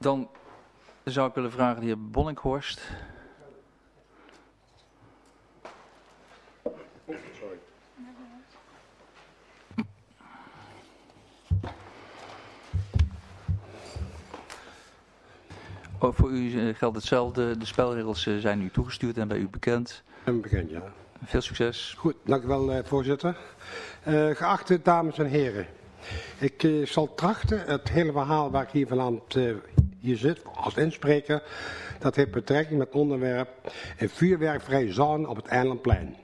Dan zou ik willen vragen de heer Bonninghorst. Voor u geldt hetzelfde. De spelregels zijn u toegestuurd en bij u bekend. En bekend, ja. Veel succes. Goed, dank u wel, voorzitter. Geachte dames en heren. Ik zal trachten het hele verhaal waar ik hier vanavond hier zit als inspreker. Dat heeft betrekking met het onderwerp een vuurwerkvrije zone op het Eilandplein.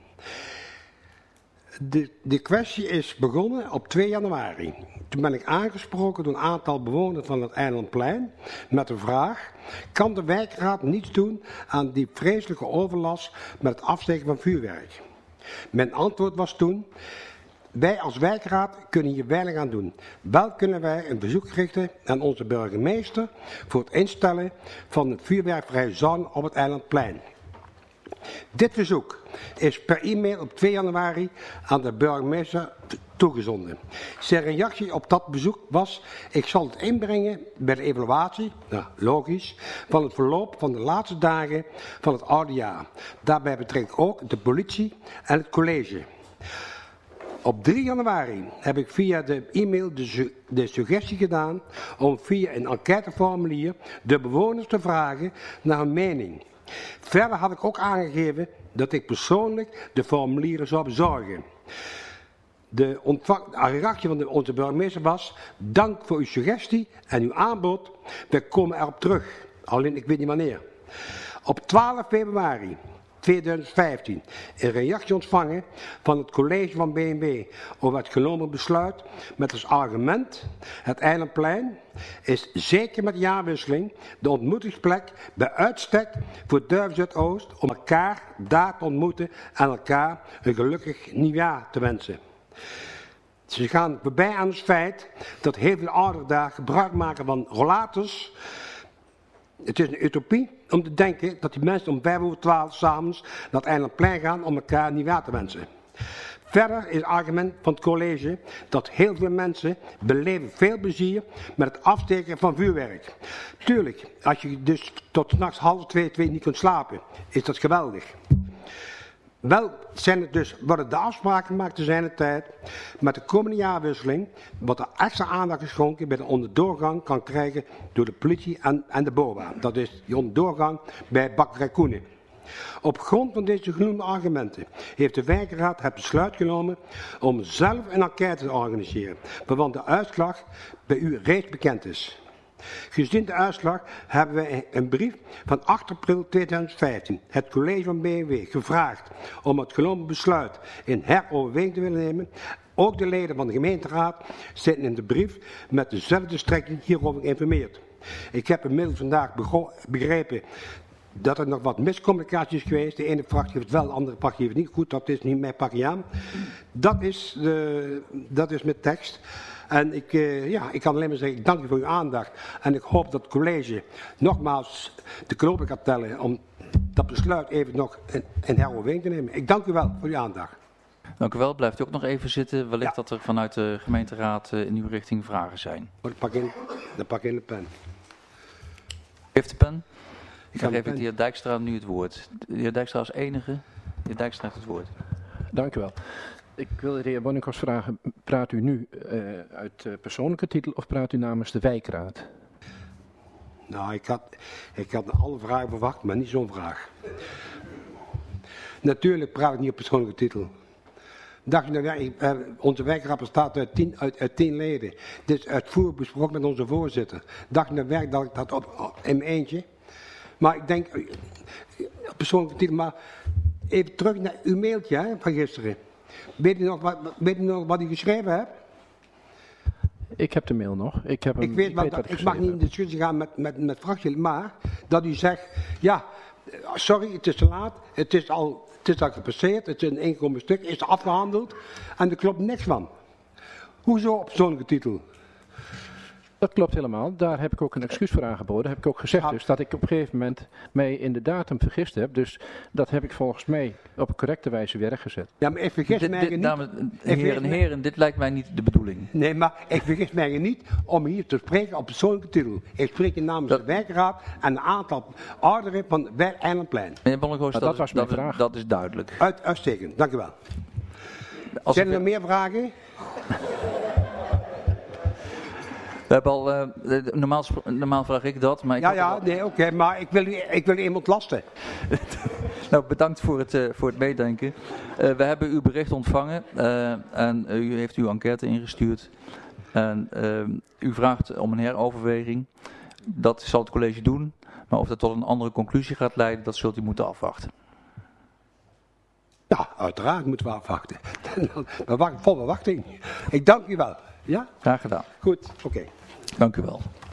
De kwestie is begonnen op 2 januari. Toen ben ik aangesproken door een aantal bewoners van het Eilandplein met de vraag: kan de wijkraad niets doen aan die vreselijke overlast met het afsteken van vuurwerk? Mijn antwoord was toen: wij als wijkraad kunnen hier weinig aan doen. Wel kunnen wij een bezoek richten aan onze burgemeester voor het instellen van een vuurwerkvrije zone op het Eilandplein. Dit verzoek is per e-mail op 2 januari aan de burgemeester toegezonden. Zijn reactie op dat bezoek was: ik zal het inbrengen bij de evaluatie, nou, logisch, van het verloop van de laatste dagen van het oude jaar. Daarbij betrek ik ook de politie en het college. Op 3 januari heb ik via de e-mail de suggestie gedaan om via een enquêteformulier de bewoners te vragen naar hun mening. Verder had ik ook aangegeven dat ik persoonlijk de formulieren zou bezorgen. De reactie van onze burgemeester was: dank voor uw suggestie en uw aanbod. We komen erop terug. Alleen ik weet niet wanneer. Op 12 februari 2015 een reactie ontvangen van het college van B&W over het genomen besluit met als argument: het Eilandplein is zeker met jaarwisseling de ontmoetingsplek bij uitstek voor Duiven-Zuidoost om elkaar daar te ontmoeten en elkaar een gelukkig nieuwjaar te wensen. Ze gaan voorbij aan het feit dat heel veel ouderen daar gebruik maken van rollators. Het is een utopie om te denken dat die mensen om 11:55 s'avonds naar het Eilandplein gaan om elkaar nieuwjaar te wensen. Verder is het argument van het college dat heel veel mensen beleven veel plezier met het afsteken van vuurwerk. Tuurlijk, als je dus tot 's nachts 1:30 niet kunt slapen, is dat geweldig. Wel zijn het dus, worden de afspraken gemaakt te zijn de tijd met de komende jaarwisseling, wat er extra aandacht geschonken bij de onderdoorgang kan krijgen door de politie en de BOA. Dat is die onderdoorgang bij Bakkerij Koenen. Op grond van deze genoemde argumenten heeft de wijkraad het besluit genomen om zelf een enquête te organiseren, waarvan de uitslag bij u reeds bekend is. Gezien de uitslag hebben wij een brief van 8 april 2015 het college van B&W gevraagd om het genomen besluit in heroverweging te willen nemen. Ook de leden van de gemeenteraad zijn in de brief met dezelfde strekking hierover geïnformeerd. Ik heb inmiddels vandaag begrepen dat er nog wat miscommunicatie is geweest. De ene fractie heeft het wel, de andere fractie heeft het niet. Goed, dat is niet mijn pakje aan. Dat is mijn tekst. En ik kan alleen maar zeggen, ik dank u voor uw aandacht. En ik hoop dat het college nogmaals de knopen kan tellen om dat besluit even nog in heroverweging te nemen. Ik dank u wel voor uw aandacht. Dank u wel. Blijft u ook nog even zitten. Wellicht dat er vanuit de gemeenteraad in uw richting vragen zijn. Dan pak in de pen. Heeft de pen? Dan geef ik de heer Dijkstra nu het woord. De heer Dijkstra als enige. De heer Dijkstra heeft het woord. Dank u wel. Ik wil de heer Bonninghorst vragen, praat u nu uit persoonlijke titel of praat u namens de wijkraad? Nou, ik had alle vragen verwacht, maar niet zo'n vraag. Natuurlijk praat ik niet op persoonlijke titel. Onze wijkraad bestaat uit 10 leden. Dit is uitvoerig besproken met onze voorzitter. Dacht je dat ik dat op in mijn eentje? Maar ik denk, op persoonlijke titel, maar even terug naar uw mailtje hè, van gisteren. Weet u nog wat u geschreven hebt? Ik heb de mail nog. Ik mag niet in discussie gaan met fractie, maar dat u zegt, ja, sorry, het is te laat, het is al gepasseerd, het is een ingekomen stuk, is afgehandeld en er klopt niks van. Hoezo op persoonlijke titel? Dat klopt helemaal. Daar heb ik ook een excuus voor aangeboden. Heb ik ook gezegd Ja. dus dat ik op een gegeven moment mij in de datum vergist heb. Dus dat heb ik volgens mij op een correcte wijze weer rechtgezet. Ja, maar ik vergis mij niet. Dames en heren, dit lijkt mij niet de bedoeling. Nee, maar ik vergis mij niet om hier te spreken op persoonlijke titel. Ik spreek hier namens de wijkraad en een aantal ouderen van Eilandplein. Meneer Bonnekhorst, Dat was mijn vraag. dat is duidelijk. Uitstekend, dank u wel. Als Zijn er ik- nog meer vragen? We hebben al, normaal vraag ik dat, maar ik Ja, had ja, al- nee, oké, maar ik wil iemand lasten. Nou, bedankt voor het meedenken. We hebben uw bericht ontvangen en u heeft uw enquête ingestuurd. En u vraagt om een heroverweging. Dat zal het college doen, maar of dat tot een andere conclusie gaat leiden, dat zult u moeten afwachten. Ja, uiteraard moeten we afwachten. Vol verwachting. Ik dank u wel. Ja? Graag gedaan. Goed, oké. Dank u wel.